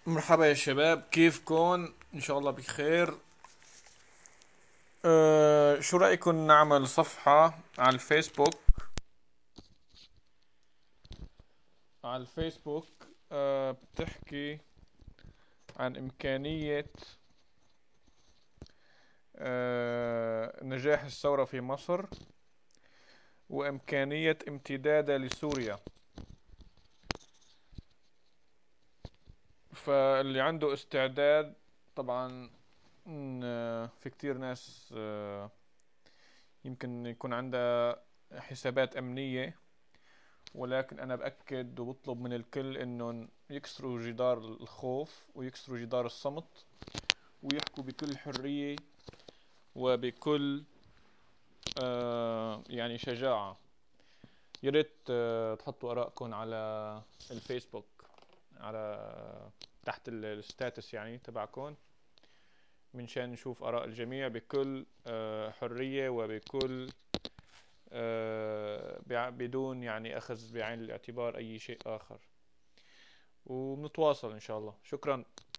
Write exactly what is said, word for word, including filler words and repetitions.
مرحبا يا شباب، كيفكن؟ ان شاء الله بخير. أه شو رأيكم نعمل صفحة على الفيسبوك؟ على الفيسبوك أه بتحكي عن إمكانية أه نجاح الثورة في مصر، وإمكانية امتدادها لسوريا. فاللي عنده استعداد طبعا. ن- في كتير ناس أه يمكن يكون عندها حسابات أمنية، ولكن أنا بأكد وبطلب من الكل إنهم يكسروا جدار الخوف ويكسروا جدار الصمت، ويحكوا بكل حرية وبكل آه يعني شجاعة. يا ريت آه تحطوا آرائكم على الفيسبوك، على تحت الستاتس يعني تبعكم، من شان نشوف آراء الجميع بكل آه حرية وبكل آه بدون يعني أخذ بعين الاعتبار أي شيء آخر. وبنتواصل إن شاء الله. شكرا.